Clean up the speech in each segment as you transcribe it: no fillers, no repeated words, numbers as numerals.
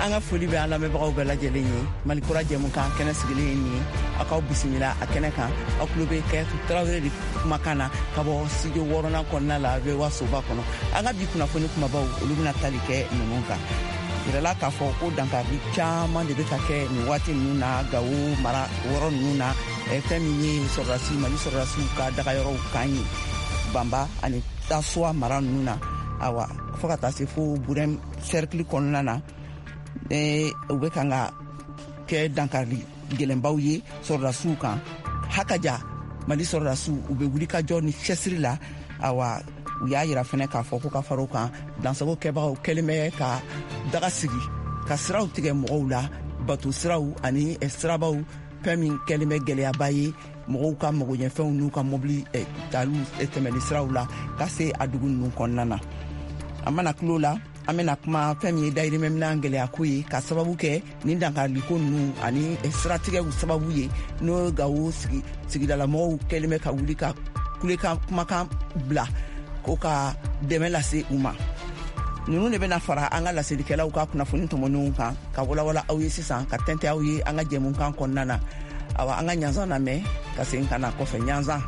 anga foli be ala mebagaw bɛɛ lajɛlen ye malikura jɛmukan kɛnɛ sigilen ye akaw bisimila a kɛnɛ kan aw tulo bɛ kɛtu tarawele de kumakan na ka bɔ studio 6nan kɔnɔna la bɛ wasoba kɔnɔ an ka bi kunnafoni kumabaw olu bɛna tali kɛ ninnu kan yirala k'a fɔ ko dankari caman de bɛ ka kɛ nin waati ninnu na Gawo mara wɔrɔ ninnu na fɛn min ye sɔrɔdasi mali sɔrɔdasiw ka dagayɔrɔw kan ye Banba ani Tasowa mara ninnu na awa fo ka taa se fo Burɛn cercle kɔnɔna na u bɛ kan ka kɛ dankari gɛlɛnbaw ye sɔrɔdasiw kan hakaja mali sɔrɔdasiw u bɛ wuli ka jɔ ni cɛsiri la awa u y'a yira fɛnɛ k'a fɔ ko ka far'o kan dansago kɛbagaw kɛlen bɛ ka daga sigi ka siraw tigɛ mɔgɔw la bato siraw ani sirabaw fɛn min kɛlen bɛ gɛlɛyaba ye mɔgɔw ka magoɲɛfɛnw n'u ka mobili talu tɛmɛli siraw la ka se a dugu ninnu kɔnɔna na an mana tulo la an bɛna kuma fɛn min ye dayirimɛminan gɛlɛyako ye ka sababu kɛ nin dankariko ninnu ani siratigɛw sababu ye n'o Gawo sigidalamɔgɔw kɛlen bɛ ka wuli ka kulekan kumakan bila ko ka dɛmɛ lase u ma ninnu de bɛna fara an ka laselikɛlaw ka kunnafoni tɔmɔnenw kan ka walawala aw ye sisan ka tɛntɛ aw ye an ka jɛmukan kɔnɔna na awa an ka ɲanzan lamɛn ka segin ka na kɔfɛ ɲanzan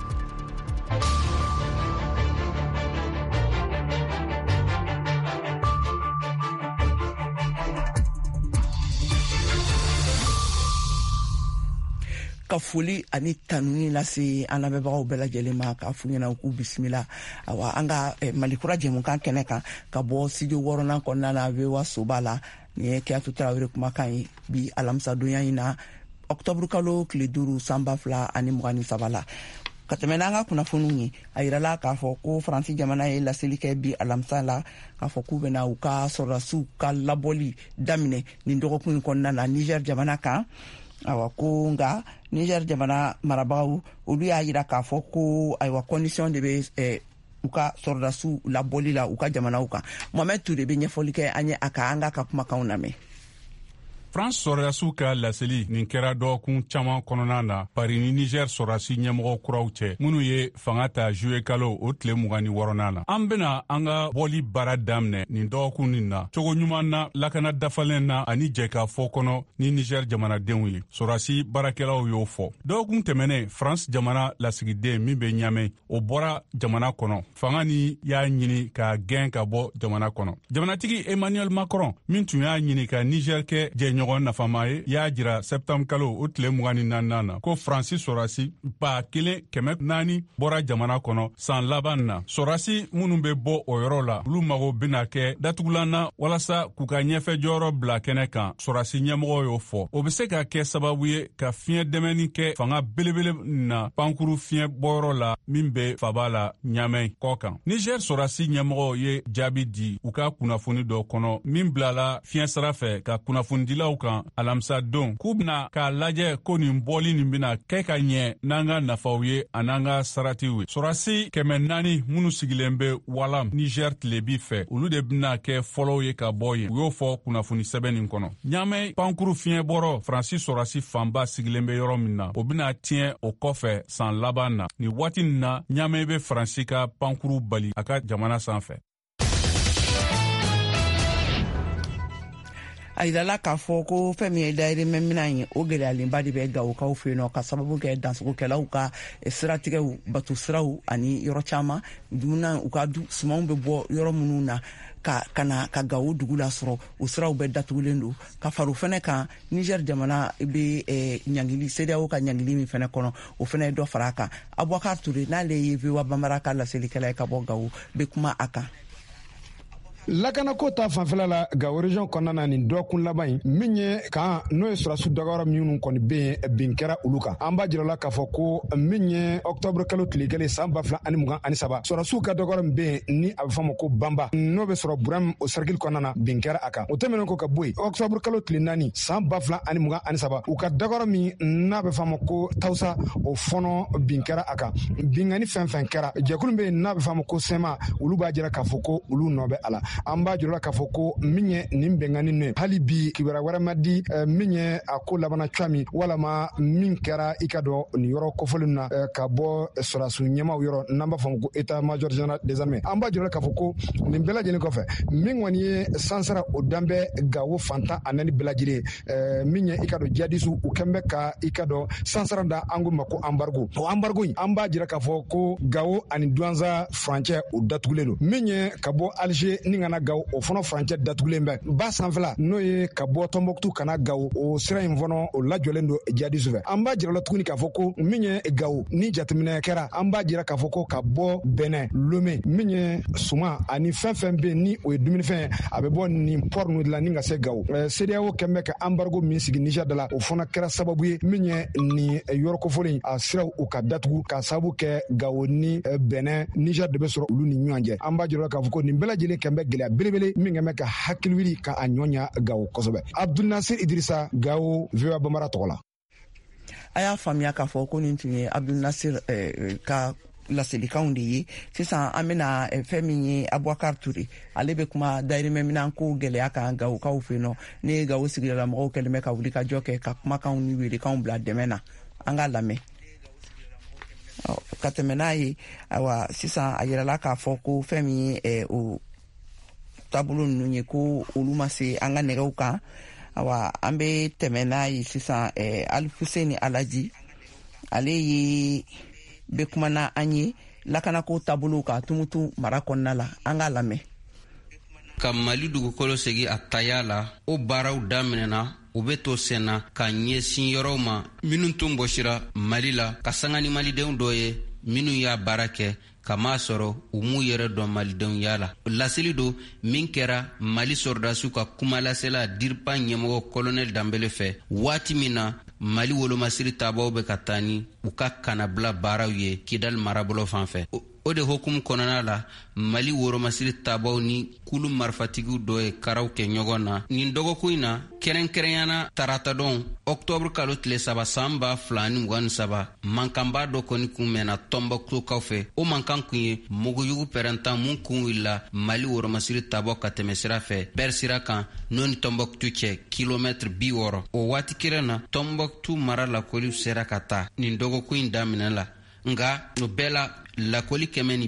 ka foli ani tanuni lase an lamɛnbagaw bɛɛ lajɛlen ma k'a f'u ɲɛna k'u bisimila awa an ka malikura jɛmukan kɛnɛ kan ka bɔ studio 6nan kɔnɔna na VOA soba la nin ye Kɛyatu Tarawele kumakan ye bi alamisadonya in na octobre kalo tile 5 san 2023 la ka tɛmɛ n'an ka kunnafoniw ye a yirala k'a fɔ ko Faransi jamana ye laseli kɛ bi alamisa la k'a fɔ k'u bɛna u ka sɔrɔdasiw ka labɔli daminɛ nin dɔgɔkun in kɔnɔna na Niger jamana kan awa ko nga Niger jamana marabagaw olu y'a yira k'a fɔ ko ayiwa condition de bɛ u ka sɔrɔdasiw labɔli la u ka jamanaw kan Mohamed Toure bɛ ɲɛfɔli kɛ an ye a ka an ka kumakanw lamɛn France sɔrɔdasiw ka laseli nin kɛra dɔgɔkun caman kɔnɔna na Paris ni Niger sɔrɔdasi ɲɛmɔgɔ kuraw cɛ minnu ye fanga ta juillet kalo o tile 26nan na. An bena an ka bɔli baara daminɛ nin dɔgɔkun nin na cogo ɲuman na lakana dafalen na ani jɛka fɔ kɔnɔ ni Niger jamanadenw ye. Sɔrɔdasi baarakɛlaw y'o fɔ. Dɔgɔkun tɛmɛnen France jamana lasigiden min bɛ Ɲamɛ o bɔra jamana kɔnɔ. Fanga ni y'a ɲini ka gɛn ka bɔ jamana kɔnɔ. Jamanatigi Emmanuel Macron min tun y'a ɲini ka Niger kɛ ɲɔgɔn nafama ye y'a jira septembre kalo o tile 24 na ko Faransi sɔrɔdasi 1400 bɔra jamana kɔnɔ san laban na. Sɔrɔdasi minnu bɛ bɔ o yɔrɔ la olu mago bɛna kɛ datugulan na walasa k'u ka ɲɛfɛ jɔyɔrɔ bila kɛnɛ kan. Sɔrɔdasi ɲɛmɔgɔ y'o fɔ. O bɛ se ka kɛ sababu ye ka fiɲɛ dɛmɛni kɛ fanga belebele na pankuru fiɲɛ bɔyɔrɔ la min bɛ faba la Ɲamɛ kɔ kan. Niger sɔrɔdasi ɲɛmɔgɔ ye jaabi di u ka kunnafoni dɔ kɔnɔ min bilala fiɲɛ sira fɛ ka kunnafonidilaw kan alamisa don k'u bena k'a lajɛ ko nin bɔli nin bena kɛ ka ɲɛ n'an ka nafaw ye an'an ka saratiw ye. Sɔrɔdasi 400 minnu sigilen bɛ Walam Niger tilebi fɛ olu de bena kɛ fɔlɔw ye ka bɔ yen. U y'o fɔ kunnafoni sɛbɛn nin kɔnɔ. Ɲamɛ pankuru fiɲɛ bɔrɔ Faransi sɔrɔdasi fanba sigilen bɛ yɔrɔ min na o bena tiɲɛ o kɔfɛ san laban na. Ni waati nin na Ɲamɛ bɛ Faransi ka pankuru bali a ka jamana sanfɛ. a yirala k'a fɔ ko fɛn min ye dayirimɛminan ye o gɛlɛyalenba de bɛ Gawokaw fɛ yen nɔ ka sababu kɛ dansogokɛlaw ka siratigɛw bato siraw ani yɔrɔ caman dumuna u ka sumanw bɛ bɔ yɔrɔ minnu na ka Gawo dugu la sɔrɔ o siraw bɛɛ datugulen don ka fara o fɛnɛ kan Niger jamana bɛ ɲangili CEDEAO ka ɲangili min fɛnɛ kɔnɔ o fɛnɛ ye dɔ fara a kan Abubakar Toure n'ale ye VOA Bambara ka laselikɛla ye ka bɔ Gawo bɛ kuma a kan. Lakanako ta fanfɛla la Gawo region kɔnɔna na nin dɔgɔkun laban in min ye kan n'o ye sɔrɔdasiw dagayɔrɔ minnu kɔni bɛ bin kɛra olu kan an b'a jira la k'a fɔ ko min ye octobre kalo tile kelen san 2023 sɔrɔdasiw ka dagayɔrɔ min bɛ ni a bɛ fɔ a ma ko Banba n'o bɛ sɔrɔ Burɛn o cercle kɔnɔna na bin kɛra a kan o tɛmɛnen ko ka bɔ yen octobre kalo tile 4 san 2023 u ka dagayɔrɔ min n'a bɛ fɔ a ma ko Tawusa o fɔnɔ bin kɛra a kan bingani fɛn fɛn kɛra jɛkulu bɛ yen n'a bɛ fɔ a ma ko Sema olu b'a jira k'a fɔ ko olu nɔ bɛ a la an b'a jira k'a fɔ ko min ye nin bɛnkanni ne hali bi kibara wɛrɛ ma di min ye a ko labana cogoya min walama min kɛra i ka dɔn nin yɔrɔ kɔfɔlen na ka bɔ sɔrɔdaso ɲɛmaw yɔrɔ n'an b'a fɔ ko état major général des armées an b'a jira k'a fɔ ko nin bɛɛ lajɛlen kɔfɛ min kɔni ye sansara o danbɛ Gawo fantan a naani bɛɛ lajɛlen min ye i ka dɔn jihadistes u kɛn bɛ ka i ka dɔn sansara da an ko ma ko embargo o embargo in an b'a jira k'a fɔ ko Gawo ani Douentza furancɛ o datugulen don min ye ka bɔ Alger ni ka na Gawo o fana furancɛ datugulen bɛ ba sanfɛla n'o ye ka bɔ Tombouctou ka na Gawo o sira in fana o lajɔlen don jihadistes fɛ an b'a jira la tuguni k'a fɔ ko min ye Gawo ni jateminɛ kɛra an b'a jira k'a fɔ ko ka bɔ Benin Lomé min ye suma ani fɛn fɛn bɛ ni o ye dumunifɛn a bɛ bɔ nin port ninnu de la ni ka se Gawo CEDEAO kɛn bɛ ka embargo min sigi Niger da la o fana kɛra sababu ye min ye nin yɔrɔ kofɔlen a siraw u ka datugu ka sababu kɛ Gawo ni Benin Niger de bɛ sɔrɔ olu ni ɲɔgɔn cɛ an b'a jira k'a fɔ ko nin bɛɛ lajɛlen kɛn bɛ gɛlɛya belebele min kɛn bɛ ka hakili wuli ka a ɲɔɲa Gawo kosɛbɛ Abdul Nasir Idrissa Gawo VOA Bambara tɔgɔ la a y'a faamuya k'a fɔ ko nin tun ye Abdul Nasir ka laselikanw de ye sisan an bɛna fɛn min ye Abubakar Ture ale bɛ kuma dayirimɛ minan ko gɛlɛya kan Gawokaw fɛ yen nɔ ne Gawo sigidala mɔgɔw kɛlen bɛ ka wuli ka jɔ kɛ ka kumakanw ni welekanw bila dɛmɛ na an k'a lamɛn ka tɛmɛ n'a ye ayiwa sisan a yirala k'a fɔ ko fɛn min ye o taabolo ninnu ye ko olu ma se an ka nɛgɛw kan ayiwa an bɛ tɛmɛ n'a ye sisan Alifuseni Alaji ale ye bɛ kuma na an ye lakanako taabolo ka tumutu mara kɔnɔna la an k'a lamɛn ka Mali dugukolo segi a taya la o baaraw daminɛna u bɛ to senna ka ɲɛsin yɔrɔw ma minnu tun bɔsira Mali la ka sanga ni malidenw dɔ ye minnu y'a baara kɛ ka maa sɔrɔ u m'u yɛrɛ dɔn malidenw y'a la laseli don min kɛra Mali sɔrɔdasiw ka kumalasela DIRPA ɲɛmɔgɔ Colonel Danbele fɛ waati min na Mali wolomasiri taabaw bɛ ka taa ni u ka kanabila baaraw ye Kidal marabolo fan fɛ o de hukumu kɔnɔna la Mali woromasiri taabaw ni kulu marifatigiw dɔ ye karaw kɛ ɲɔgɔn na nin dɔgɔkun in na kɛrɛnkɛrɛnyana tarata dɔn Octobre kalo tile 3 san 2023 mankanba dɔ kɔni kun mɛnna Tombouctou kaw fɛ o mankan kun ye muguyugu pɛrɛntan mun kun wulila Mali woromasiri taabaw ka tɛmɛ sira fɛ ber sira kan n'o ni Tombouctou cɛ kilomètre 60 o waati kelen na Tombouctou mara lakɔliw sera ka taa nin dɔgɔkun in daminɛ la nga o bɛɛ la lakɔli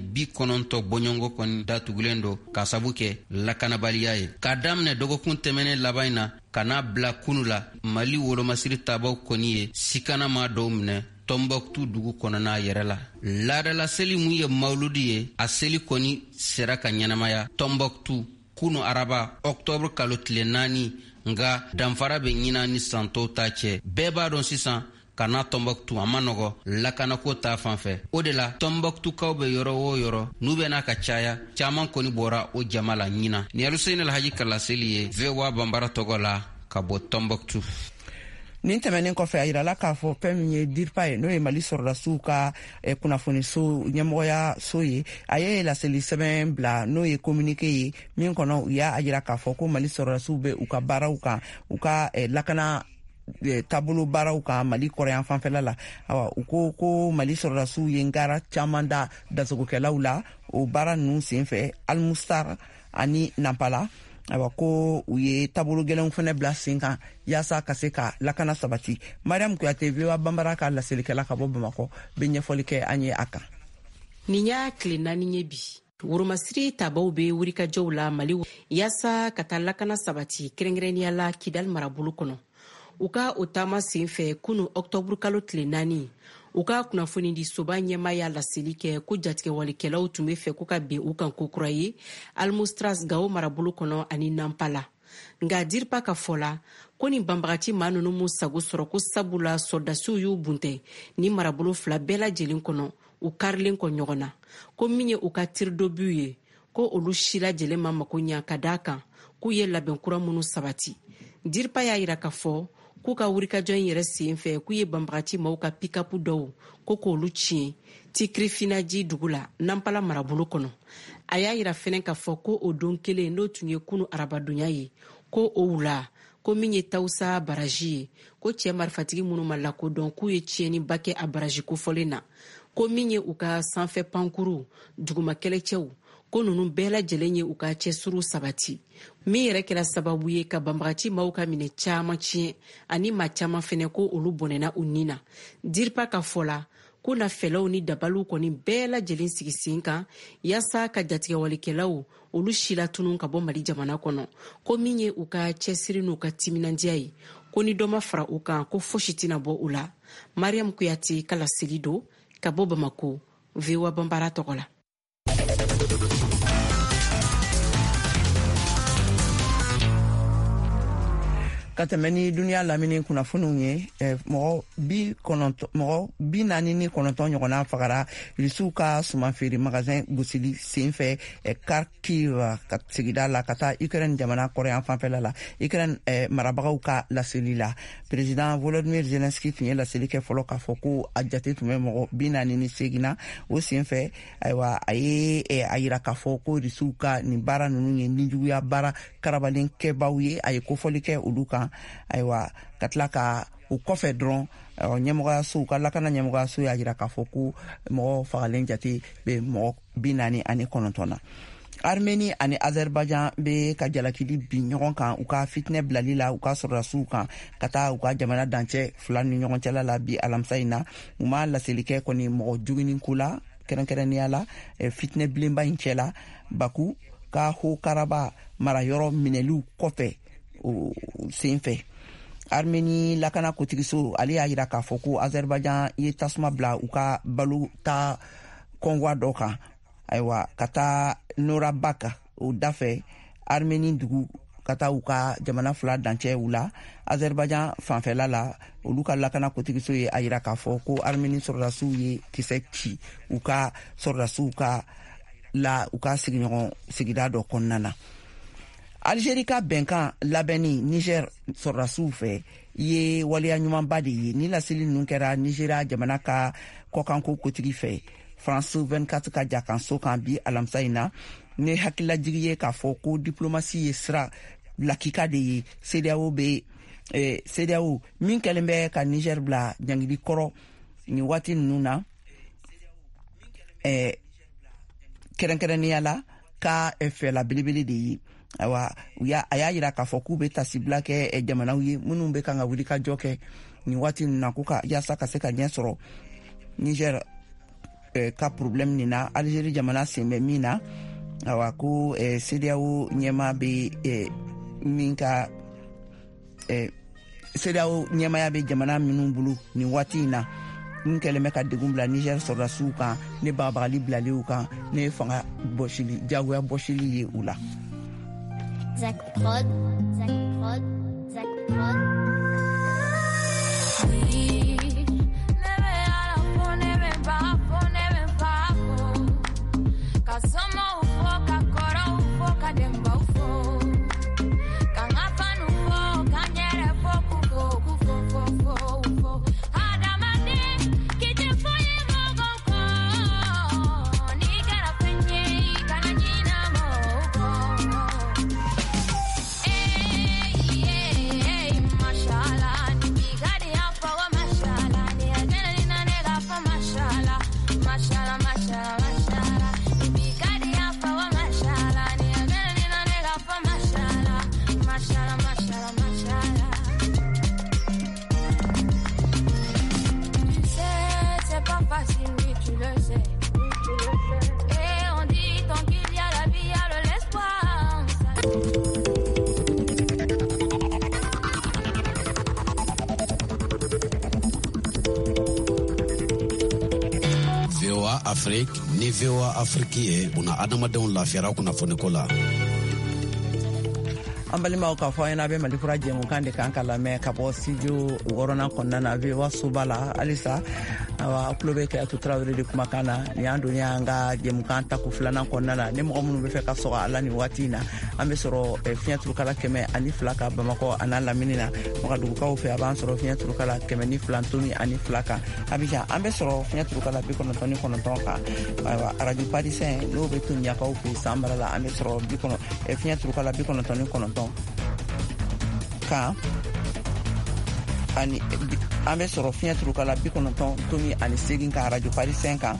190 bɔɲɔngo kɔni datugulen don ka sabu kɛ lakanabaliya ye k'a daminɛ dɔgɔkun tɛmɛnen laban in na ka n'a bila kunu la Mali wolomasiri taabaw kɔni ye sikanama dɔw minɛ Tombouctou dugu kɔnɔna yɛrɛ la laadala seli mun ye mawludi ye a seli kɔni sera ka ɲɛnamaya Tombouctou kunu araba Octobre kalo tile 4 nga danfara bɛ ɲina ni santɔw ta cɛ bɛɛ b'a dɔn sisan ka na Tombouctou a ma nɔgɔ lakanako ta fan fɛ o de la Tombouctoukaw bɛ yɔrɔ o yɔrɔ n'u bɛ n'a ka caya caman kɔni bɔra o jama la ɲina ni Aluseni Alhaji Kalaseli ye VOA Bambara tɔgɔ la ka bɔ Tombouctou nin tɛmɛnen kɔfɛ a yirala k'a fɔ fɛn min ye DIRPA ye n'o ye Mali sɔrɔdasiw ka kunnafoniso ɲɛmɔgɔya so ye a ye laseli sɛbɛn bila n'o ye communiqué ye min kɔnɔ u y'a jira k'a fɔ ko Mali sɔrɔdasiw bɛ u ka baaraw kan u ka lakana taabolo baaraw kan Mali kɔrɔyan fanfɛla la u ko Mali sɔrɔdasiw ye ngara caman da dasogokɛlaw la o baara ninnu senfɛ Almustar ani Nampala ko u ye taabolo gɛlɛnw fana bila sen kan yaasa ka se ka lakana sabati Mariam Kuyate VOA Bambara ka laselikɛla ka bɔ Bamakɔ bɛ ɲɛfɔli kɛ an ye a kan nin y'a tile 4 ye bi woromasiri taabaw bɛ wulikajɔw la Mali yaasa ka taa lakana sabati kɛrɛnkɛrɛnnenya la Kidal marabolo kɔnɔ u ka o taama sen fɛ kunu Octobre kalo tile 4 u ka kunnafoni di soba ɲɛmaya laseli kɛ ko jatigɛwalikɛlaw tun bɛ fɛ ko ka bin u kan ko kura ye Almustras Gawo marabolo kɔnɔ ani Nampala nga DIRPA ka fɔ la ko ni banbagati maa ninnu mu sago sɔrɔ ko sabula sɔrdasiw y'u buntɛ ni marabolo 2 bɛɛ lajɛlen kɔnɔ u karilen kɔ ɲɔgɔn na ko min ye u ka tiridobiw ye ko olu si lajɛlen ma mako ɲa ka daa kan k'u ye labɛn kura minnu sabati DIRPA y'a yira ka fɔ k'u ka wulikajɔ in yɛrɛ sen fɛ k'u ye banbagati maaw ka pick-up dɔw ko k'olu tiɲɛ Tikirifinaji dugu la Nampala marabolo kɔnɔ a y'a yira fɛnɛ ka fɔ ko o don kelen n'o tun ye kunu arabadonya ye ko o wula ko min ye Tawusa baraji ye ko cɛ marifatigi minnu ma lakodɔn k'u ye tiɲɛniba kɛ a baraji kofɔlen na ko min ye u ka sanfɛ pankuru duguma kɛlɛcɛw ko nunu bɛɛ lajɛlen ye u ka cɛsuru sabati min yɛrɛ kɛra sababu ye ka banbagaci maaw ka minɛ caaman tiɲɛ ani maa caaman fɛnɛ ko olu bɔnɛna u nin na. DIRPA ka fɔ la ko na fɛlaw ni dabaliw kɔni bɛɛ lajɛlen sigi sen kan yaasa ka jatigɛwalikɛlaw olu si latunu ka bɔ Mali jamana kɔnɔ ko min ye u ka cɛsiri n'u ka timinandiya ye ko ni dɔ ma fara u kan ko fosi tɛna bɔ u la. Mariam Kuyate ka laseli don ka bɔ Bamako, VOA Bambara tɔgɔ la. Ka tɛmɛ ni duniya lamini kunnafoniw ye mɔgɔ 49 ɲɔgɔnna fagara Rusiw ka suman feere magasin gosili senfɛ Kharkiv ka sigida la ka taa Ukraine jamana kɔrɔyan fanfɛla la. Ukraine marabagaw ka laseli la Président Volodymyr Zelensky tun ye laseli kɛ fɔlɔ k'a fɔ ko a jate tun bɛ mɔgɔ 48 na o senfɛ ayiwa a ye a yira k'a fɔ ko Rusiw ka nin baara ninnu ye nijuguya baara karabalen kɛbaaw ye a ye kofɔli kɛ olu kan ayiwa ka tila ka u kɔfɛ dɔrɔn ɲɛmɔgɔyaso ka lakana ɲɛmɔgɔyaso y'a jira k'a fɔ ko mɔgɔ fagalen jate bɛ mɔgɔ 49 na. Armenie ani Azerbaijan bɛ ka jalakili bin ɲɔgɔn kan u ka fitinɛ bilali la u ka sɔrɔdasiw kan ka taa u ka jamana dancɛ fila ni ɲɔgɔn cɛla la bi alamisa in na u ma laseli kɛ kɔni mɔgɔ juginin ko la kɛrɛnkɛrɛnnenya la fitinɛ bilenba in cɛla Baku ka Haut-Karabakh marayɔrɔ minɛliw kɔfɛ senfɛ. Armenie lakana kotigiso ale y'a jira k'a fɔ ko Azerbaijan ye tasuma bila u ka balo ta kɔngwa dɔ kan ayiwa ka taa Norabaka o dafɛ Armenie dugu ka taa u ka jamana fila dancɛw la. Azerbaijan fanfɛla la olu ka lakana kotigiso ye a jira k'a fɔ ko Armenie sɔrɔdasiw ye kisɛ ci u ka sɔrɔdasiw ka sigiɲɔgɔn sigida dɔ kɔnɔna na. Algérie ka bɛnkan labɛnni Niger sɔrɔdasiw fɛ ye waleya ɲumanba de ye ni laseli ninnu kɛra Nigeria jamana ka kɔkanko kotigi fɛ. France 24 ka jakanso kan bi alamisa in na ne hakililajigi ye k'a fɔ ko diplomasi ye sira lakika de ye. CEDEAO min kɛlen bɛ ka Niger bila jangili kɔrɔ nin waati ninnu na kɛrɛnkɛrɛnnenya la ka fɛla belebele de ye. Ayiwa a y'a jira k'a fɔ k'u bɛ tasibila kɛ jamanaw ye minnu bɛ kan ka wuli ka jɔ kɛ nin waati ninnu na ko ka yaasa ka se ka ɲɛ sɔrɔ Niger ka problème nin na. Algérie jamana sen bɛ min na ayiwa ko CEDEAO ɲɛmaa bɛ min ka CEDEAO ɲɛmaaya bɛ jamana minnu bolo nin waati in na n kɛlen bɛ ka degun bila Niger sɔrɔdasiw kan ne bagabagali bilaliw kan ne fanga bɔsili jagoya bɔsili ye u la. Zach Prod. Afrique ni VOA Afrique ye una adamadenw lafiyara kunnafoniko la. An balimaw k'a fɔ ɲɛna bɛ Mali kura jɛmukan de kan ka lamɛn ka bɔ studio wɔɔrɔnan kɔnɔna na VOA soba la halisa awa tulo bɛ Kɛyatu Tarawele de kumakan na nin y'an doni an ka jɛmukan tako filanan kɔnɔna na ni mɔgɔ minnu bɛ fɛ ka sɔgɔ a la nin waati in na an bɛ sɔrɔ fiɲɛ turukala 102 ka Bamakɔ a n'a lamini na Wagadugukaw fɛ a b'an sɔrɔ fiɲɛ turukala 102.2 kan Abidjan an bɛ sɔrɔ fiɲɛ turukala 99.9 kan ayiwa Radio Parisien n'o bɛ to Ɲakaw fɛ San Bara la an bɛ sɔrɔ fiɲɛ turukala 99.9 kan ani an bɛ sɔrɔ fiɲɛ turukala 98.8 kan Radio Parisien kan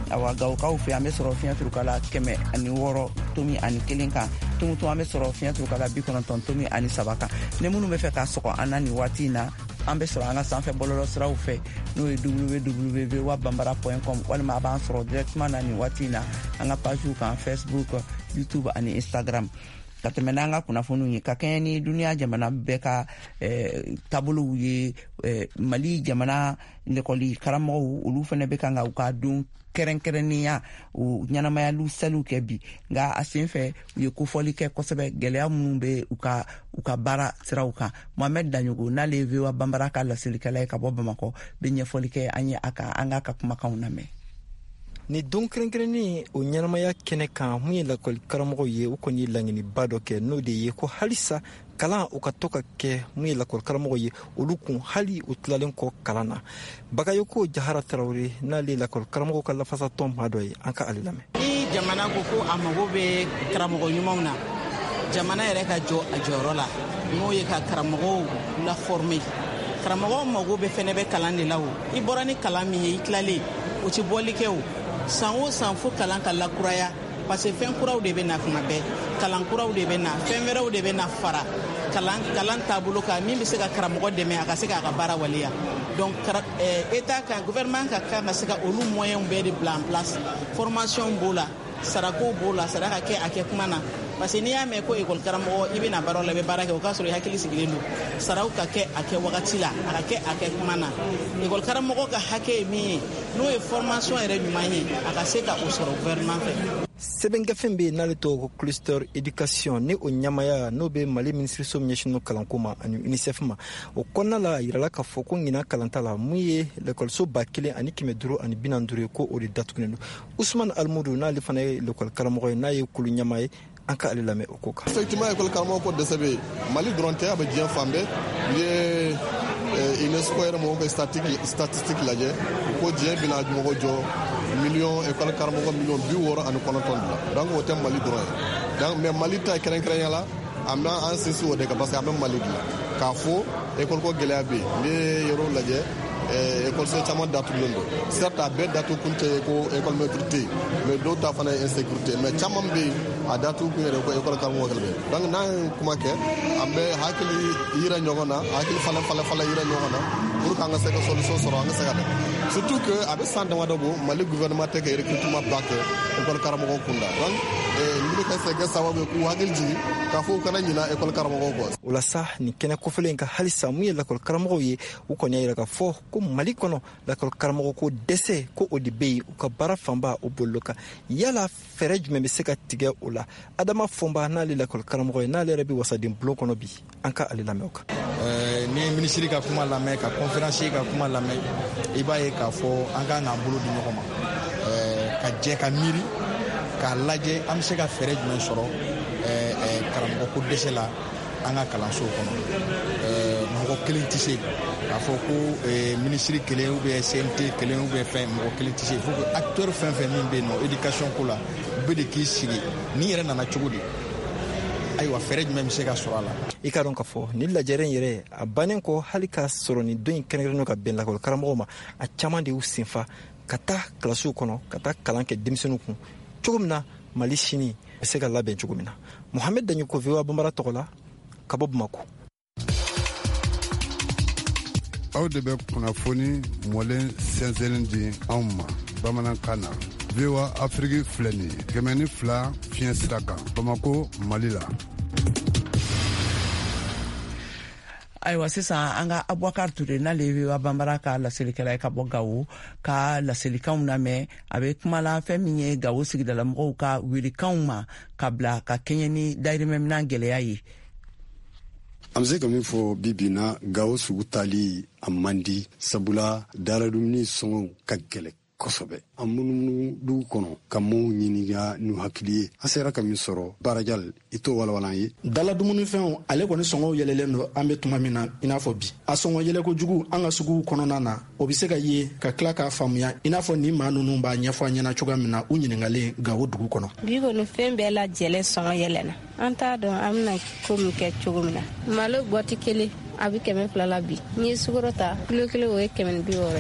awa gawo fe an bɛ sɔrɔ fiɲɛ turukala 106 tomi ani 1 kan tumutu an bɛ sɔrɔ fiɲɛ turukala 90 tomi ani 3 kan ni minnu bɛ fɛ ka sɔgɔ an na ni waati na an bɛ sɔrɔ an ka sanfɛ bɔlɔlɔ siraw fɛ n'o ye www.wabambara.com walima a b'an sɔrɔ directement na ni waati na an ka pagew kan Facebook, YouTube ani Instagram. Ka tɛmɛ n'an ka kunnafoniw ye ka kɛɲɛ ni duniya jamana bɛɛ ka taabolow ye Mali jamana lekɔli karamɔgɔw olu fana bɛ kan ka u ka don kɛrɛnkɛrɛnnenya u ɲɛnamayaliw saliw kɛ bi nka a sen fɛ u ye kofɔli kɛ kosɛbɛ gɛlɛya minnu bɛ u ka baara siraw kan. Mohamed Danyogo n'ale ye VOA Bambara ka laselilikɛla ye ka bɔ Bamakɔ bɛ ɲɛfɔli kɛ an ye an ka kumakanw lamɛn. Ni don kɛrɛnkɛrɛnnen o ɲɛnamaya kɛnɛ kan mun ye lakɔli karamɔgɔw ye u kɔni ye laɲiniba dɔ kɛ n'o de ye ko halisa kalan u ka to ka kɛ mun ye lakɔli karamɔgɔw ye olu kun hali u tilalen kɔ kalan na. Bagayoko Jahara Tarawele n'ale ye lakɔli karamɔgɔw ka lafasatɔn maa dɔ ye an ka ale lamɛn. Ni jamana ko ko a mago bɛ karamɔgɔ ɲumanw na jamana yɛrɛ ka jɔ a jɔyɔrɔ la n'o ye ka karamɔgɔw la former. Karamɔgɔw mago bɛ fɛnɛ bɛ kalan de la o i bɔra ni kalan min ye i tilalen o ti bɔli kɛ o san o san fo kalan ka lakuraya parce que fɛn kuraw de bɛ na kuma bɛɛ kalan kuraw de bɛ na fɛn wɛrɛw de bɛ na fara kalan taabolo kan min bɛ se ka karamɔgɔ dɛmɛ a ka se k'a ka baara waleya donc état kan gouvernement ka kan ka se ka olu moyens bɛɛ de bila en place formation b'o la sarako b'o la sara ka kɛ a kɛ kuma na parce que n'i y'a mɛn ko école karamɔgɔ i bɛ na baara la i bɛ baara kɛ o k'a sɔrɔ i hakili sigilen don saraw ka kɛ a kɛ wagati la a ka kɛ a kɛ kuma na école karamɔgɔ ka hakɛ ye min ye n'o ye formation yɛrɛ ɲuman ye a ka se ka o sɔrɔ gouvernement fɛ. Sɛbɛnkɛfɛn bɛ yen n'ale tɔgɔ ko cluster éducation ni o ɲamaya n'o bɛ Mali ministériso ɲɛsinnen kalanko ma ani UNICEF ma o kɔnɔna la a yirala k'a fɔ ko ɲinan kalanta la mun ye l'école 1545 ye ko o de datugulen don. Ousmane Almoudou n'ale fana ye l'école karamɔgɔ ye n'a ye kulu ɲama ye an ka ale lamɛn o ko kan. Effectivement école karamɔgɔ ko dɛsɛ bɛ Mali dɔrɔn tɛ a bɛ diɲɛ fan bɛɛ u ye UNESCO yɛrɛ mɔgɔw ka statistique lajɛ ko diɲɛ bɛna mɔgɔ jɔ école karamɔgɔ 69 la donc o tɛ Mali dɔrɔn ye donc mais Mali ta kɛrɛnkɛrɛnya la an bɛ an sinsin o de kan parce que an bɛ Mali dilan k'a fɔ école ko gɛlɛya bɛ yen n'i ye yɔrɔ lajɛ école caman datugulen don certes a bɛɛ datugu kun tɛ ko école maître tɛ yen mais dɔw ta fana ye insécurité mais caman bɛ yen a datugu kun yɛrɛ ko école karamɔgɔ kɛlɛ bɛ donc n'an ye kuma kɛ an bɛ hakili yira ɲɔgɔn na hakili falen yira ɲɔgɔn na pour qu'an ka se ka solution sɔrɔ an ka se ka dɛmɛ surtout que a bɛ san damadɔ bɔ Mali gouvernement tɛ ka recrutement ba kɛ école karamɔgɔ kunda donc minnu ka se kɛ sababu ye k'u hakili jigin k'a fɔ u kana ɲina école karamɔgɔw kɔ. O la sa nin kɛnɛ kɔfɛlen in ka halisa mun ye lakɔli karamɔgɔw ye u kɔni y'a yira k'a fɔ ko Mali kɔnɔ lakɔli karamɔgɔ ko dɛsɛ ko o de bɛ yen u ka baara fanba o bolo kan yala fɛɛrɛ jumɛn bɛ se ka tigɛ o la Adama Fɔnba n'ale lakɔli karamɔgɔ ye n'ale yɛrɛ bɛ wasaden bulon kɔnɔ bi an ka ale lamɛn o kan. Ni minisiri ka kuma lamɛn ka conférencier ka kuma lamɛn i b'a ye k'a fɔ an kan k'an bolo di ɲɔgɔn ma ka jɛ ka miiri k'a lajɛ an bɛ se ka fɛɛrɛ jumɛn sɔrɔ karamɔgɔ ko dɛsɛ la an ka kalansow kɔnɔ mɔgɔ kelen tɛ se k'a fɔ ko minisiri kelen ou bien CNT kelen ou bien fɛn mɔgɔ kelen tɛ se fo que acteur fɛn fɛn min bɛ yen nɔ éducation ko la u bɛ de k'i sigi ni yɛrɛ nana cogo di ayiwa fɛɛrɛ jumɛn bɛ se ka sɔrɔ a la. I ka dɔn k'a fɔ ni lajɛrɛ in yɛrɛ a bannen kɔ hali k'a sɔrɔ nin don in kɛrɛnkɛrɛnnen ka bɛn lakɔli karamɔgɔw ma a caman de y'u senfa ka taa kilasiw kɔnɔ ka taa kalan kɛ denmisɛnninw kun cogo min na Mali sini bɛ se ka labɛn cogo min na. Mohamed Danyogo VOA Bambara tɔgɔ la ka bɔ Bamako. Aw de bɛ kunnafoni mɔlen sɛnsɛnlen di anw ma bamanankan na. VOA Afrique filɛ nin ye 102 fiɲɛ sira kan Bamako Mali la. Ayiwa sisan an ka Abubakar Ture n'ale ye VOA Bambara ka laselilikɛla ye ka bɔ Gawo ka laselikanw lamɛn a bɛ kuma la fɛn min ye Gawo sigidalamɔgɔw ka welekanw ma ka bila ka kɛɲɛ ni dayirimɛminan gɛlɛya ye. An bɛ se ka min fɔ bi na Gawo sugu tali a man di sabula daradumuni sɔngɔw ka gɛlɛn kosɛbɛ an munumunu dugu kɔnɔ ka mɔɔw ɲininka n'u hakili ye an sera ka min sɔrɔ Barajal i t'o walawala ye. Dala dumunifɛnw ale kɔni sɔngɔw yɛlɛlen don an bɛ tuma min na i n'a fɔ bi a sɔngɔ yɛlɛkojugu an ka suguw kɔnɔna na o bɛ se ka ye ka tila k'a faamuya i n'a fɔ ni maa ninnu b'a ɲɛfɔ an ɲɛna cogoya min na u ɲininkalen Gawo dugu kɔnɔ. Bi kɔni fɛn bɛɛ lajɛlen sɔngɔ yɛlɛna an t'a dɔn an bɛna ko min kɛ cogo min na malo bɔti kelen a bɛ 200 la bi n'i ye sukaro ta kilo kelen o ye 260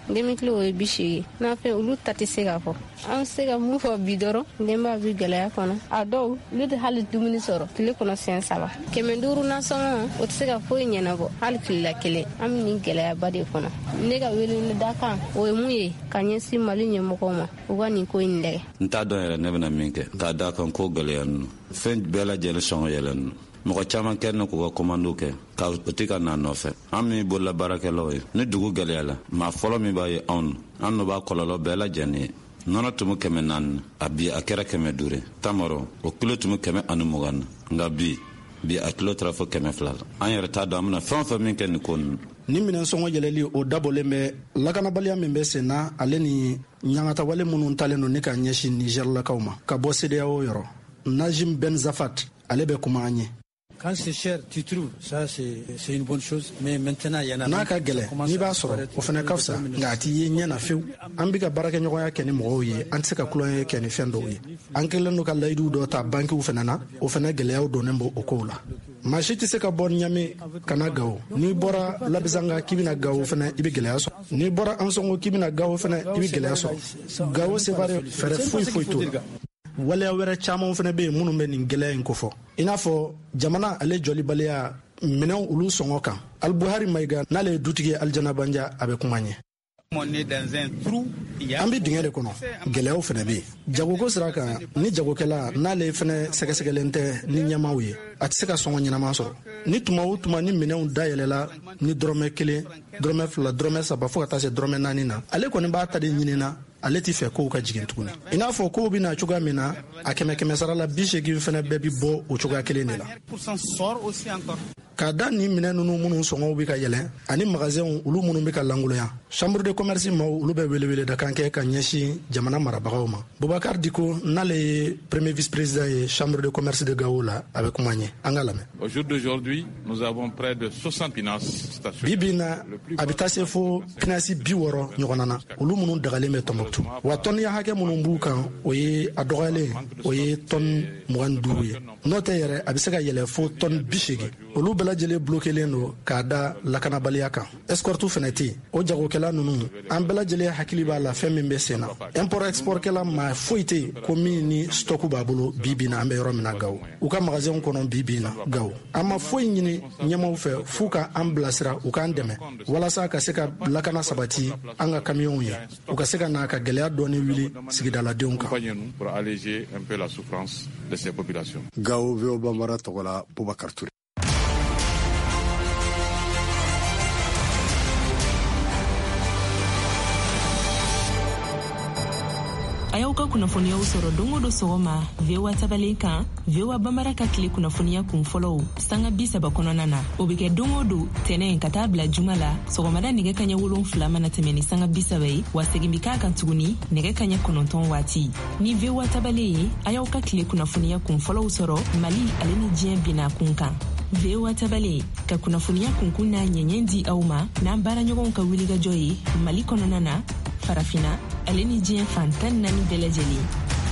2000 o ye 80 n'a fɛ olu ta tɛ se ka fɔ an se ka mun fɔ bi dɔrɔn denba bi gɛlɛya kɔnɔ a dɔw olu tɛ hali dumuni sɔrɔ tile kɔnɔ siɲɛ 3 500 nasɔngɔ o tɛ se ka foyi ɲɛnabɔ hali tilela kelen an bɛ nin gɛlɛyaba de kɔnɔ ne ka weleli da kan o ye mun ye ka ɲɛsin Mali ɲɛmɔgɔw ma u ka nin ko in lajɛ n t'a dɔn yɛrɛ ne bɛna min kɛ k'a da kan ko gɛlɛya ninnu fɛn bɛɛ lajɛlen sɔngɔ yɛlɛ ninnu mɔgɔ caman kɛlen k'u ka komando kɛ ka o tɛ ka na nɔfɛ an min bolola baarakɛlaw ye ni dugu gɛlɛyala maa fɔlɔ min b'a ye anw an n'o b'a kɔlɔlɔ bɛɛ lajɛlen ye nɔnɔ tun bɛ 400 a bi a kɛra 500 tamaro o kilo tun bɛ 120 nka bi a kilo taara fɔ 200 la an yɛrɛ t'a dɔn an bɛna fɛn o fɛn min kɛ nin ko ninnu ni minɛn sɔngɔ yɛlɛli o dabɔlen bɛ lakanabaliya min bɛ sen na ale ni ɲagatawale minnu talen don ni ka ɲɛsin Nigɛrilakaw ma ka bɔ CEDEAO yɔrɔ Najim Ben Zafat ale bɛ kuma an ye. Quand c'est cher, tu trouves, ça c'est une bonne chose, mais maintenant il y en a n'a ka gɛlɛ n'i b'a sɔrɔ o fana ka fisa nka a t'i ye ɲɛ na fewu an bɛ ka baarakɛɲɔgɔnya kɛ ni mɔgɔw ye an tɛ se ka kulonkɛ kɛ ni fɛn dɔw ye an kɛlen don ka layiduw dɔ ta bankiw fana na o fana gɛlɛyaw donnen b'o o kow la maa si tɛ se ka bɔ Ɲame ka na Gawo n'i bɔra Labizanga k'i bɛna Gawo fana i bɛ gɛlɛya sɔrɔ n'i bɔra Ansongo k'i bɛna Gawo fana i bɛ gɛlɛya sɔrɔ Gawo Sevare fɛrɛ foyi t'o la waleya wɛrɛ caman fana bɛ yen minnu bɛ nin gɛlɛya in kofɔ i n'a fɔ jamana ale jɔlibaliya minɛnw olu sɔngɔ kan Albuhari Mayiga n'ale ye dutigi Aljana Banja a bɛ kuma ɲɛ an bɛ dingɛ de kɔnɔ gɛlɛyaw fana bɛ yen jagoko sira kan ni jagokɛla n'ale fana sɛgɛsɛgɛlen tɛ ni ɲɛmaaw ye a tɛ se ka sɔngɔ ɲɛnama sɔrɔ ni tuma o tuma ni minɛnw dayɛlɛla ni dɔrɔmɛ 1 dɔrɔmɛ 2 dɔrɔmɛ 3 fo ka taa se dɔrɔmɛ 4 na ale kɔni b'a ta de ɲinina ale tɛ fɛ kow ka jigin tuguni i n'a fɔ kow bɛna cogoya min na a 100 sara la 80 fana bɛɛ bi bɔ o cogoya kelen de la k'a da nin minɛn ninnu minnu sɔngɔw bɛ ka yɛlɛn ani magasinw olu minnu bɛ ka langoloya chambre de commerce maaw olu bɛ welewele da kan kɛ ka ɲɛsin jamana marabagaw ma Boubacar Diko n'ale ye premier vice-président ye chambre de commerce de Gao la a bɛ kuma ɲɛ an ka lamɛn. Au jour d'aujourd'hui, nous avons près de 60 pinasses stationnées. Bi bi na a bɛ taa se fo pinasi 60 ɲɔgɔnna na olu minnu dagalen bɛ Tombouctou wa tɔnniya hakɛ minnu b'u kan o ye a dɔgɔyalen o ye tɔnni 25 ye n'o tɛ yɛrɛ a bɛ se ka yɛlɛ fo tɔnni 80 olu bɛɛ lajɛlen bloquelen don k'a da lakanabaliya kan escorte fana tɛ yen o jagokɛla ninnu an bɛɛ lajɛlen hakili b'a la fɛn min bɛ sen na import export kɛla maa foyi tɛ yen ko min ni stock b'a bolo bi bi na an bɛ yɔrɔ min na Gawo u ka magasin kɔnɔ bi bi na Gawo an ma foyi ɲini ɲɛmaaw fɛ f'u ka an bilasira u k'an dɛmɛ walasa ka se ka lakana sabati an ka kamiyɔnw ye u ka se ka na ka gɛlɛya dɔɔni wuli sigidaladenw kan. Pour alléger un peu la souffrance de ces populations. Gawo Véoba Mara tɔgɔ la Boubacar Touré. a y'aw ka kunnafoniyaw sɔrɔ don o don sɔgɔma VOA tabalen kan VOA Bambara ka tile kunnafoniya kun fɔlɔw sanga 30 kɔnɔna na o bɛ kɛ don o don tɛnɛn ka taa bila juma la sɔgɔmada nɛgɛ kaɲɛ 7 mana tɛmɛ ni sanga 30 ye wa segin bi k'a kan tuguni nɛgɛ kaɲɛ 9 waati ni VOA tabalen ye a y'aw ka tile kunnafoniya kun fɔlɔw sɔrɔ Mali ale ni diɲɛ bina kun kan VOA tabale ka kunnafoniya kunkun n'a ɲɛɲɛ di aw ma n'an baaraɲɔgɔnw ka wulikajɔ ye Mali kɔnɔna na farafina ale ni diɲɛ fan 14 bɛɛ lajɛlen.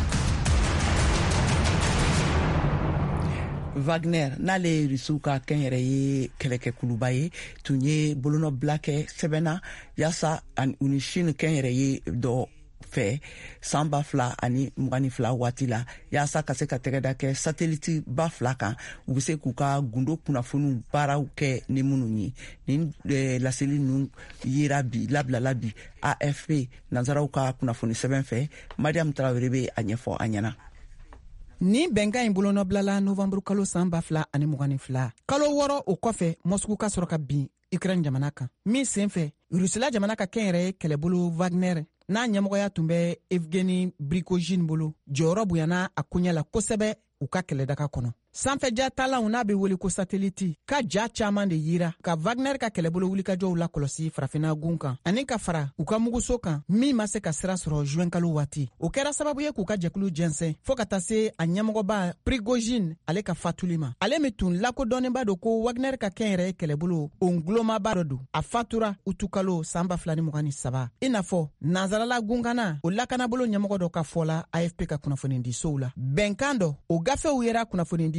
Wagner n'ale ye Rusiw ka kɛnyɛrɛ ye kɛlɛkɛkuluba ye tun ye bolonɔbila kɛ sɛbɛnna yaasa u ni Chine kɛnyɛrɛ ye dɔ fɛ san 2022 waati la yaasa ka se ka tɛgɛda kɛ satellite ba 2 kan u bɛ se k'u ka gundo kunnafoniw baaraw kɛ ni minnu ye ni laseli ninnu yera bi labilala bi AFP nanzaraw ka kunnafoni sɛbɛn fɛ Mariam Traoré bɛ a ɲɛfɔ an ɲɛna. Ni bɛnkan in bolonɔbilala novembre kalo san 2022 kalo 6 o kɔfɛ Moscou ka sɔrɔ ka bin Ukraine jamana kan min senfɛ Rusila jamana ka kɛnyɛrɛ ye kɛlɛbolo Wagner n'a ɲɛmɔgɔya tun bɛ Evgeny Prigozhin bolo jɔyɔrɔ bonyana a koɲɛ la kosɛbɛ u ka kɛlɛdaga kɔnɔ sanfɛja talanw n'a bɛ wele ko satellite ka ja caman de yira ka Wagner ka kɛlɛbolo wulikajɔw la kɔlɔsi farafina gun kan ani ka fara u ka muguso kan min ma se ka sira sɔrɔ juin kalo waati o kɛra sababu ye k'u ka jɛkulu jɛnsɛn fo ka taa se a ɲɛmɔgɔba Prigozhin ale ka fatuli ma ale min tun lakodɔnnenba don ko Wagner ka kɛnyɛrɛ ye kɛlɛbolo o ngulomaba dɔ don a fatura utu kalo san 2023 i n'a fɔ nanzarala gunkana o lakanabolo ɲɛmɔgɔ dɔ ka fɔ la AFP ka kunnafoni di sow la bɛnkan dɔ o gafew yera kunnafoni di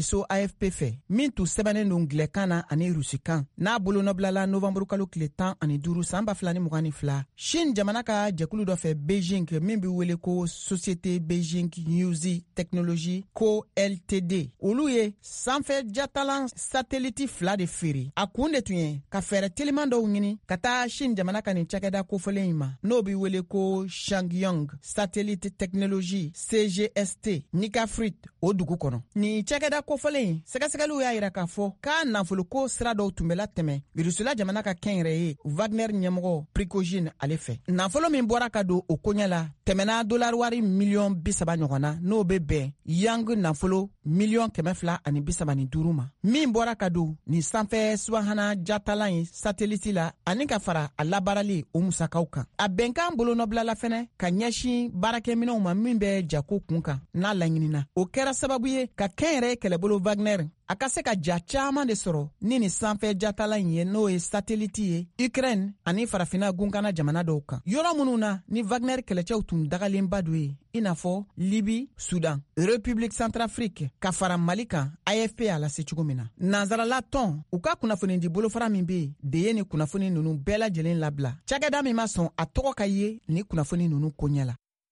diso AFP fɛ min tun sɛbɛnnen don gwɛlɛkan na ani rusikan n'a bolonɔbilala novanburu kalo tile 15 san 2022 Chine jamana ka jɛkulu dɔ fɛ Beijing min bɛ wele ko Société Beijing News Technology ko LTD olu ye sanfɛ jatalan satellite 2 de feere a kun de tun ye ka fɛɛrɛ teliman dɔw ɲini ka taa Chine jamana ka nin cakɛda kofɔlen ma n'o bɛ wele ko Shangyong Satellite Technology CGST Nikafrit o dugu kɔnɔ ni cakɛda kofɔlen sɛgɛsɛgɛliw y'a yira k'a fɔ k'a nafoloko sira dɔw tun bɛ latɛmɛ Rusula jamana ka kɛnyɛrɛ ye Wagner ɲɛmɔgɔ Prigozhin ale fɛ nafolo min bɔra ka don o koɲɛ la tɛmɛna dolari wari miliyɔn 30 ɲɔgɔnna n'o bɛ bɛn yang nafolo miliyɔn 235 ma min bɔra ka don ni sanfɛ subahana jatalan ye satellite la ani ka fara a labaarali o musakaw kan a bɛnkan bolonɔbilala fɛnɛ ka ɲɛsin baarakɛminɛw ma min bɛ jako kun kan n'a laɲinina o kɛra sababu ye ka kɛnyɛrɛ kɛlɛbolo Wagner a ka se ka ja caaman de sɔrɔ ni sanfɛ jatalan ye n'o ye satellite ye Ukraine ani farafina gunkana jamana dɔw kan yɔrɔ minnu na ni Wagner kɛlɛcɛw tun dagalenba do ye i n'a fɔ Libi, Sudan, République Centrafrique ka fara Mali kan AFP a lase cogo min na nanzarala tɔn u ka kunnafoni di bolofara min be de ye ni kunnafoni nunu bɛɛ lajɛlen labila cakɛda min ma sɔn a tɔgɔ ka ye ni kunnafoni nunu koɲɛ la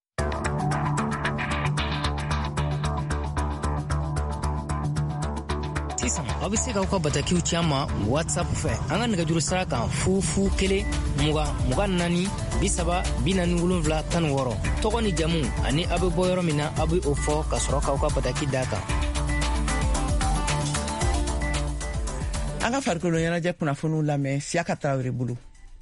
sisan aw bɛ se k'aw ka batakiw ci an ma WhatsApp fɛ an ka nɛgɛjuru sira kan 0 20 24 40 46 tɔgɔ ni jamu ani aw bɛ bɔ yɔrɔ min na aw bɛ o fɔ ka sɔrɔ k'aw ka bataki d'a kan. an ka farikolo ɲɛnajɛ kunnafoniw lamɛn Siaka Tarawele bolo.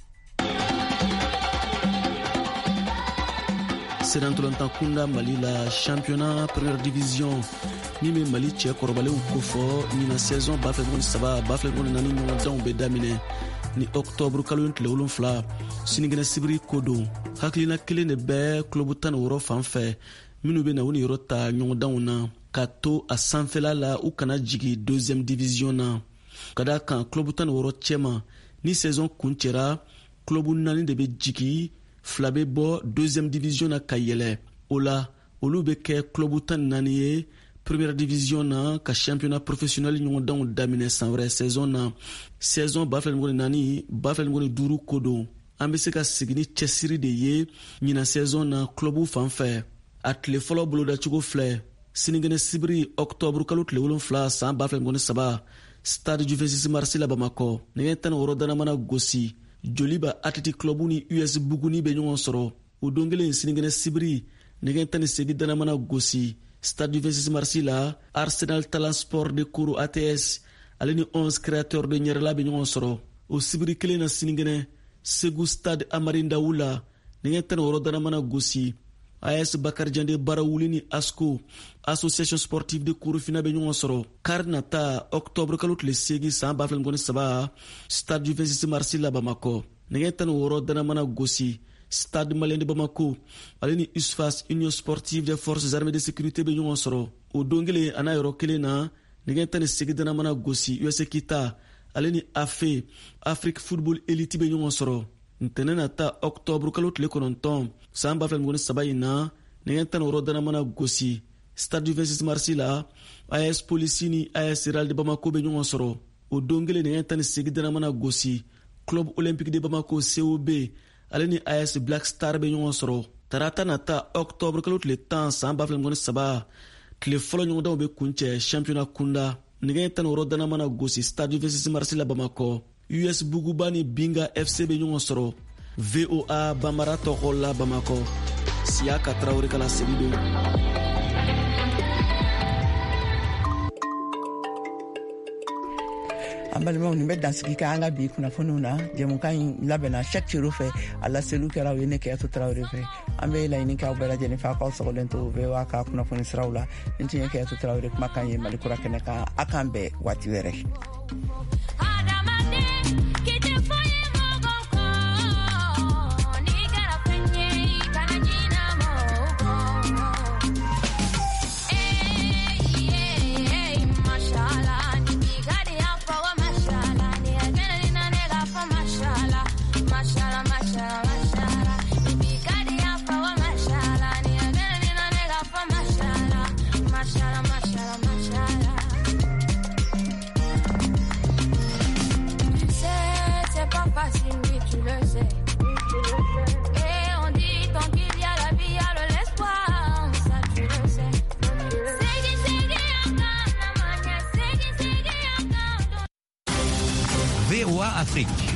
Sedantolantan kunda Mali la championnat première division min bɛ Mali cɛ kɔrɔbalenw kofɔ ɲina saison 2023-2024 ɲɔgɔndanw bɛ daminɛ ni octobre kalo tile 7 sinikɛnɛ sibiri ko don hakilina kelen de bɛ club 16 fan fɛ minnu bɛ na u ni yɔrɔ ta ɲɔgɔndanw na ka to a sanfɛla la u kana jigi deuxième division na ka da kan club 16 cɛma ni saison kuncɛra club 4 de bɛ jigi 2 bɛ bɔ deuxième division na ka yɛlɛ o la olu bɛ kɛ club 14 ye première division na ka championnat professionnel ɲɔgɔndanw daminɛ san wɛrɛ saison na saison 2024-2025 ko don an bɛ se ka sigi ni cɛsiri de ye ɲina saison na club fan fɛ a tile fɔlɔ bolodacogo filɛ sinikɛnɛ sibiri octobre kalo tile 7 san 2023 stade du 26 mars la Bamakɔ nɛgɛ 16 danamana gosi Joliba Athletic Club ni US Buguni bɛ ɲɔgɔn sɔrɔ o don kelen sinikɛnɛ sibiri nɛgɛ 18 danamana gosi stade du 26 mars la Arsenal Talent Sport de Koro ATS ale ni 11 créateurs de ɲɛrɛla bɛ ɲɔgɔn sɔrɔ o sibiri kelen na sinikɛnɛ Segu stade Amari Ndawu la nɛgɛ 16 danamana gosi AS Bakarijan de Barawuli ni ASCO Association Sportive de Korofina bɛ ɲɔgɔn sɔrɔ kari nata octobre kalo tile 8 san 2023 stade du 26 mars la Bamakɔ nɛgɛ 16 danamana gosi stade malien de Bamako ale ni USFAS Union Sportive des Forces Armées de Sécurité bɛ ɲɔgɔn sɔrɔ o don kelen ana yɔrɔ kelen na nɛgɛ 18 danamana gosi US Kita ale ni AFE Afrique Football Elite bɛ ɲɔgɔn sɔrɔ ntɛnɛn nata octobre kalo tile 9 san 2023 in na nɛgɛ 16 danamana gosi stade du 26 mars la AS Police ni AS Real de Bamako bɛ ɲɔgɔn sɔrɔ o don kelen nɛgɛ 18 danamana gosi Club Olympique de Bamako COB ale ni AS Black Star bɛ ɲɔgɔn sɔrɔ tarata nata octobre kalo tile 10 san 2023 tile fɔlɔ ɲɔgɔndanw bɛ kuncɛ championnat kunda nɛgɛ 16 danamana gosi stade du 26 mars la Bamakɔ US Buguba ni Binga FC bɛ ɲɔgɔn sɔrɔ VOA Bambara tɔgɔ la Bamakɔ Siaka Tarawele ka laseli don. an balimaw nin bɛ dansigi kɛ an ka bi kunnafoniw na jɛmukan in labɛnna chaque cero fɛ a laseliw kɛra o ye ne Kɛyatu Tarawele fɛ an bɛ laɲini kɛ aw bɛɛ lajɛlen fɛ k'aw sɔgɔlen to VOA ka kunnafoni siraw la nin tun ye Kɛyatu Tarawele kumakan ye Mali kura kɛnɛ kan a k'an bɛn waati wɛrɛ.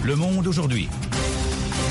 Le Monde aujourd'hui.